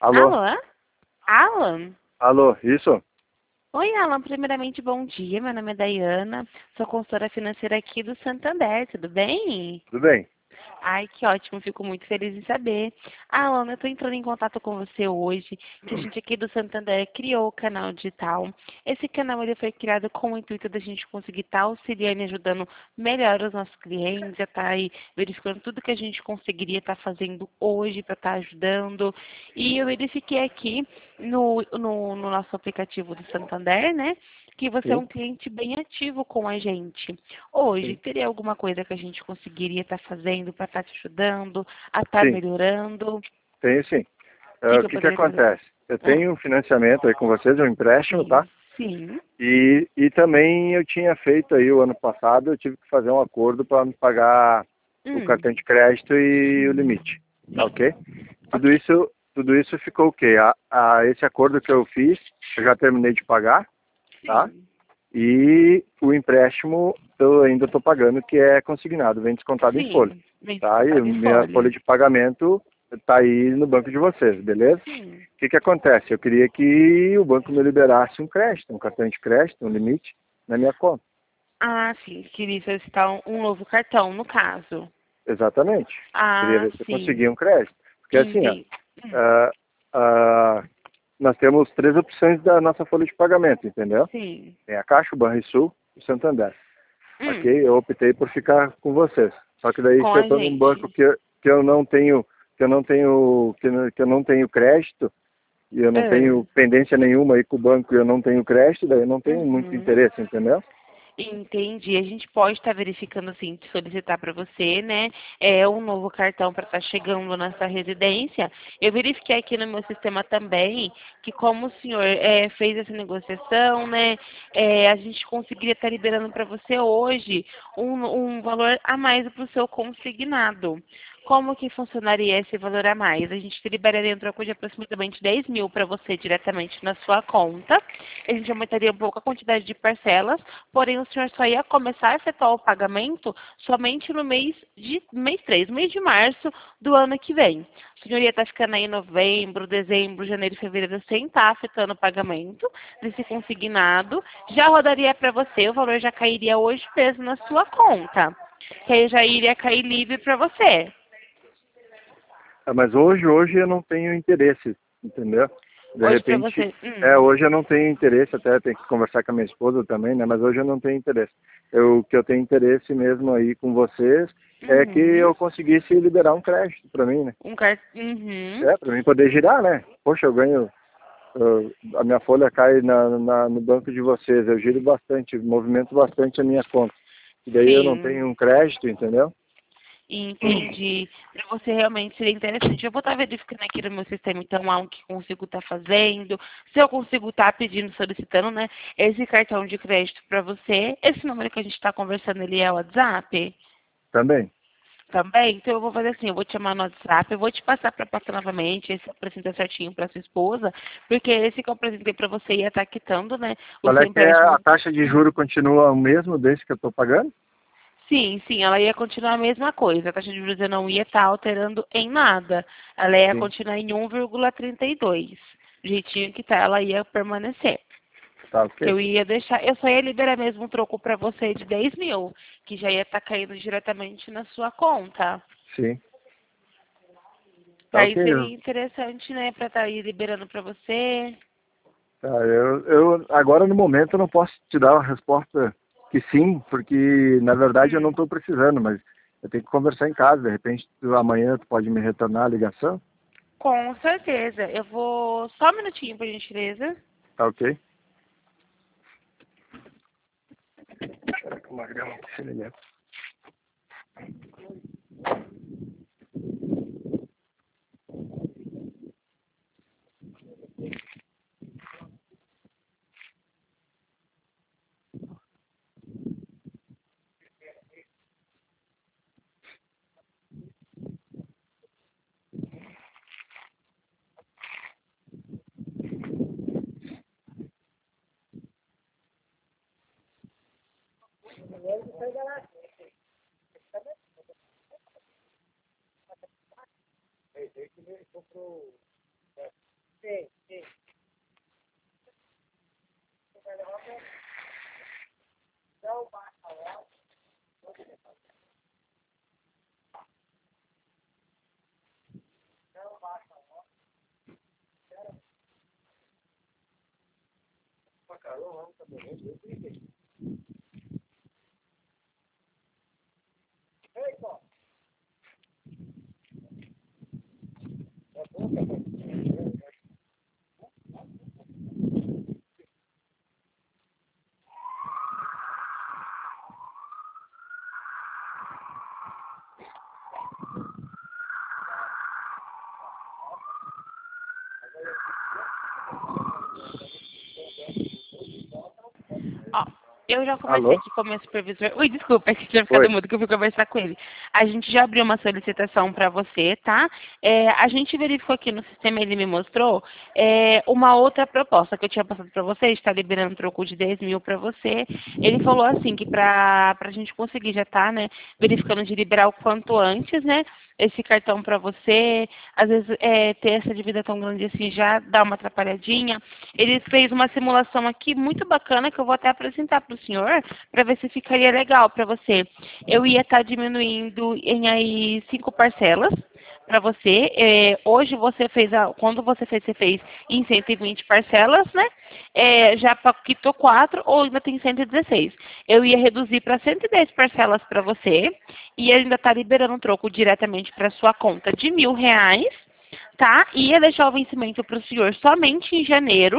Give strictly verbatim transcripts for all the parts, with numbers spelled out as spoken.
Alô? Alô? Alan? Alô, isso? Oi, Alan. Primeiramente, bom dia. Meu nome é Dayana. Sou consultora financeira aqui do Santander. Tudo bem? Tudo bem? Ai, que ótimo. Fico muito feliz em saber. Alan, eu estou entrando em contato com você hoje, que a gente aqui do Santander criou o canal digital. Esse canal ele foi criado com o intuito da gente conseguir estar auxiliando e ajudando melhor os nossos clientes, a estar aí verificando tudo que a gente conseguiria estar fazendo hoje para estar ajudando. E eu verifiquei aqui no, no, no nosso aplicativo do Santander, né? Que você é Sim, um cliente bem ativo com a gente. Hoje, sim. teria alguma coisa que a gente conseguiria estar fazendo para estar te ajudando, a estar Sim, melhorando? O tenho sim. que, Ah, o que eu que que poderia estar fazendo? acontece? Eu Ah, tenho um financiamento aí com vocês, um empréstimo, tá? sim, sim. E, e também eu tinha feito aí o ano passado, eu tive que fazer um acordo para me pagar o Hum, cartão de crédito e o limite, tá sim, ok? Tudo ok. isso, tudo isso ficou o quê? A, a, esse acordo que eu fiz, eu já terminei de pagar, tá? Sim, E o empréstimo eu ainda estou pagando, que é consignado, vem descontado em folha. sim. Vem Tá? E descontado em minha folha folha. de pagamento está aí no banco de vocês, beleza? Sim. O que, que acontece? Eu queria que o banco me liberasse um crédito, um cartão de crédito, um limite na minha conta. Ah, sim. Queria solicitar um, um novo cartão, no caso. Exatamente. Queria Ah, ver se eu sim. conseguia um crédito. Porque assim, ó, Entendi. Hum, ah, ah, nós temos três opções da nossa folha de pagamento, entendeu? sim. Tem a Caixa, o Banrisul e o Santander. Ok? Hum, Eu optei por ficar com vocês. Só que daí com se eu a estou num banco gente. que, eu- que eu não tenho, que eu não tenho, que, eu- que eu não tenho crédito, e eu não Ah, tenho pendência nenhuma aí com o banco e eu não tenho crédito, daí eu não tenho muito uhum. interesse, entendeu? Entendi. A gente pode estar verificando, assim, de solicitar para você, né? É um novo cartão para estar chegando na sua residência. Eu verifiquei aqui no meu sistema também que como o senhor é, fez essa negociação, né? É, a gente conseguiria estar liberando para você hoje um, um valor a mais para o seu consignado. Como que funcionaria esse valor a mais? A gente te liberaria um troco de aproximadamente dez mil para você diretamente na sua conta. A gente aumentaria um pouco a quantidade de parcelas, porém o senhor só ia começar a efetuar o pagamento somente no mês de mês três, mês de março do ano que vem. O senhor ia estar ficando aí em novembro, dezembro, janeiro e fevereiro sem estar afetando o pagamento desse consignado. Já rodaria para você, o valor já cairia hoje mesmo na sua conta. Que aí já iria cair livre para você. Ah, mas hoje, hoje eu não tenho interesse, entendeu? De Hoje para repente, você. é, Hum, hoje eu não tenho interesse, até tenho que conversar com a minha esposa também, né? Mas hoje eu não tenho interesse. Eu, o que eu tenho interesse mesmo aí com vocês é que uhum, eu conseguisse liberar um crédito para mim, né? um car... Uhum. É, para mim poder girar, né? Poxa, eu ganho, eu- a minha folha cai na, na- no banco de vocês, eu giro bastante, movimento bastante a minha conta. E daí eu não Sim. tenho um crédito, entendeu? Entendi. Para você realmente seria interessante. Eu vou estar verificando aqui no meu sistema, então, algo que consigo estar fazendo. Se eu consigo estar pedindo, solicitando, né, esse cartão de crédito para você. Esse número que a gente está conversando, ele é o WhatsApp? Também. Também? Então eu vou fazer assim, eu vou te chamar no WhatsApp, eu vou te passar para passar novamente, esse apresenta certinho para sua esposa, porque esse que eu apresentei para você ia estar quitando, né, o Qual seu é que é a empréstimo. taxa de juro continua o mesmo desse que eu estou pagando? Sim, sim, ela ia continuar a mesma coisa. A taxa de juros não ia estar alterando em nada. Ela ia Sim, continuar em um vírgula trinta e dois. Do jeitinho que tá, ela ia permanecer. tá Que ok. eu ia deixar, eu só ia liberar mesmo um troco para você de dez mil, que já ia estar caindo diretamente na sua conta. Sim, tá Aí ok. seria interessante, né, para estar aí liberando para você. Tá, eu, eu, agora no momento eu não posso te dar uma resposta que sim, porque na verdade eu não Hum, estou precisando, mas eu tenho que conversar em casa, de repente tu, amanhã tu pode me retornar a ligação, com certeza. Eu vou. Só um minutinho, por gentileza. tá ok? Será que o Magrão se ligar? Ó, eu já conversei Alô? aqui com o meu supervisor. Ui, desculpa, é que tinha ficado Oi. mudo que eu fui conversar com ele. A gente já abriu uma solicitação para você, tá? É, a gente verificou aqui no sistema, ele me mostrou é, uma outra proposta que eu tinha passado para você, está liberando um troco de dez mil para você. Ele falou assim que para a gente conseguir já tá, né, verificando de liberar o quanto antes, né? Esse cartão para você, às vezes é, ter essa dívida tão grande assim já dá uma atrapalhadinha. Ele fez uma simulação aqui muito bacana que eu vou até apresentar para o senhor, para ver se ficaria legal para você. Eu ia estar diminuindo em aí cinco parcelas para você. É, hoje você fez, a, quando você fez, você fez em cento e vinte parcelas, né? É, já quitou quatro ou ainda tem cento e dezesseis. Eu ia reduzir para cento e dez parcelas para você e ainda está liberando um troco diretamente para sua conta de mil reais, tá? E ia deixar o vencimento para o senhor somente em janeiro.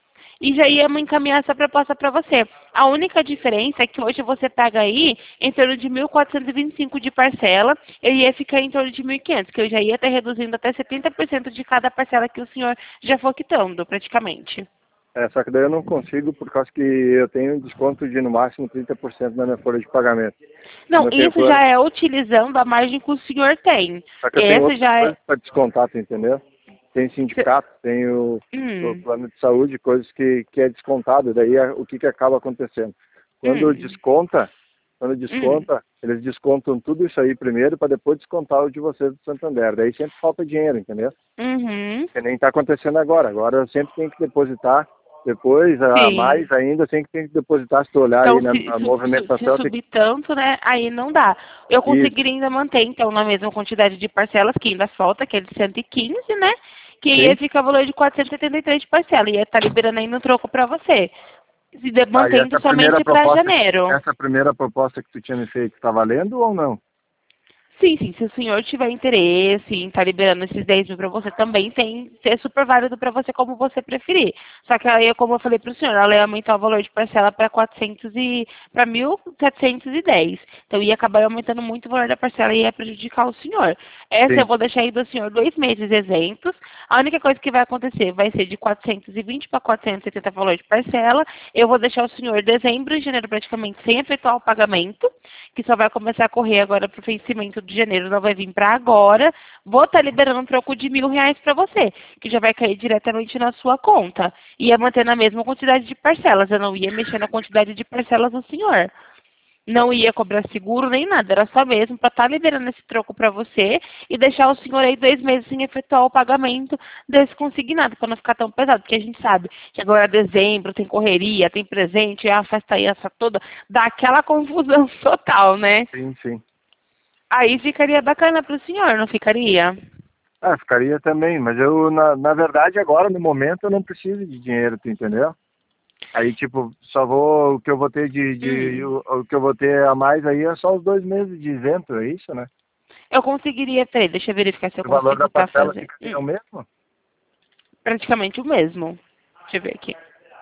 E já íamos encaminhar essa proposta para você. A única diferença é que hoje você paga aí em torno de mil quatrocentos e vinte e cinco de parcela, eu ia ficar em torno de mil e quinhentos, que eu já ia estar reduzindo até setenta por cento de cada parcela que o senhor já for quitando, praticamente. É, só que daí eu não consigo por causa que eu tenho desconto de no máximo trinta por cento na minha folha de pagamento. Não, Como eu tenho isso plano, já é utilizando a margem que o senhor tem. só que eu tenho Essa outras já é... coisas para descontar, tu entendeu? Tem sindicato, tem o, o Hum, plano de saúde, coisas que, que é descontado. Daí é, o que, que acaba acontecendo? Quando hum, desconta, quando hum. desconta, eles descontam tudo isso aí primeiro para depois descontar o de vocês do Santander. Daí sempre falta dinheiro, entendeu? Uhum. Que nem está acontecendo agora. Agora eu sempre tenho que depositar. Depois, a Sim. mais ainda, tem que, tem que depositar. Se tu olhar aí Então, na, se, na su- su- se movimentação, tem subir tanto, né, aí não dá. Eu que... Isso, conseguiria ainda manter, então, na mesma quantidade de parcelas, que ainda falta, que é de cento e quinze, né, que ia sim. ficar o valor de quatrocentos e setenta e três de parcela, ia estar liberando aí no troco para você, se de- Aí mantendo essa primeira somente para proposta, janeiro. essa primeira proposta que tu tinha me feito, está valendo ou não? Sim, sim, se o senhor tiver interesse em estar liberando esses dez mil para você, também tem, é super válido para você como você preferir. Só que aí, como eu falei para o senhor, ela ia aumentar o valor de parcela para quatrocentos e para mil setecentos e dez. Então ia acabar aumentando muito o valor da parcela e ia prejudicar o senhor. Essa eu Sim. vou deixar aí do senhor dois meses isentos. A única coisa que vai acontecer vai ser de quatrocentos e vinte para quatrocentos e setenta valor de parcela. Eu vou deixar o senhor dezembro e janeiro praticamente sem efetuar o pagamento, que só vai começar a correr agora para o vencimento de janeiro, não vai vir para agora. Vou estar liberando um troco de mil reais para você, que já vai cair diretamente na sua conta. Ia manter na mesma quantidade de parcelas, eu não ia mexer na quantidade de parcelas do senhor. Não ia cobrar seguro nem nada, era só mesmo para estar liberando esse troco para você e deixar o senhor aí dois meses sem efetuar o pagamento desse consignado, para não ficar tão pesado, porque a gente sabe que agora é dezembro, tem correria, tem presente, a festa aí, essa toda, dá aquela confusão total, né? Sim, sim. Aí ficaria bacana para o senhor, não ficaria? Ah, ficaria também, mas eu, na, na verdade, agora, no momento, eu não preciso de dinheiro, tu entendeu? Aí, tipo, só vou, o que eu vou ter de, de Hum. o, o que eu vou ter a mais aí é só os dois meses de isento, é isso, né? Eu conseguiria, peraí, deixa eu verificar se eu O valor consigo da estar parcela fazendo. fica Hum, o mesmo? praticamente o mesmo. Deixa eu ver aqui.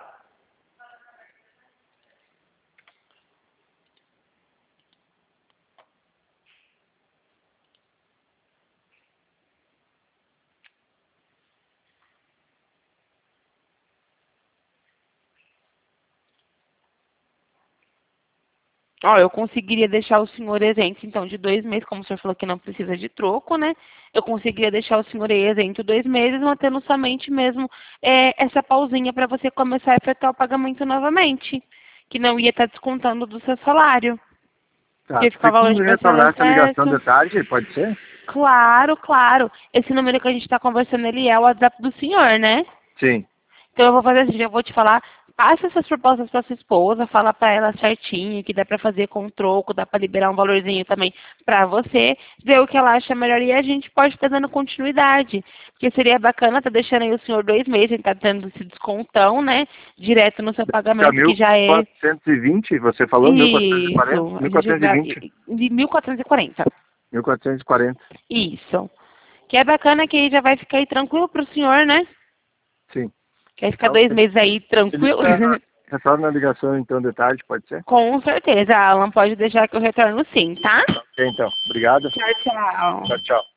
Ó, eu conseguiria deixar o senhor isento, então, de dois meses, como o senhor falou que não precisa de troco, né? Eu conseguiria deixar o senhor aí isento dois meses, mantendo somente mesmo é, essa pausinha para você começar a efetuar o pagamento novamente, que não ia estar descontando do seu salário, Tá, porque tu ficar tem o valor como de me parcela retornar essa ligação certo. de tarde, pode ser? Claro, claro. Esse número que a gente está conversando, ele é o WhatsApp do senhor, né? Sim. Então eu vou fazer assim, eu vou te falar, passa essas propostas para sua esposa, fala para ela certinho que dá para fazer com troco, dá para liberar um valorzinho também para você, ver o que ela acha melhor e a gente pode estar dando continuidade. Porque seria bacana estar deixando aí o senhor dois meses, tá tendo esse descontão, né? Direto no seu pagamento, que já é... mil quatrocentos e vinte, você falou? mil quatrocentos e quarenta? Isso, mil quatrocentos e vinte. de mil quatrocentos e quarenta. mil quatrocentos e quarenta. Isso. Que é bacana que aí já vai ficar aí tranquilo para o senhor, né? Sim. Quer ficar Então, dois meses aí tranquilo? Retorna a ligação então de tarde, pode ser? Com certeza, Alan. Pode deixar que eu retorno sim, tá? Ok, então. Obrigado. Tchau, tchau. Tchau, tchau.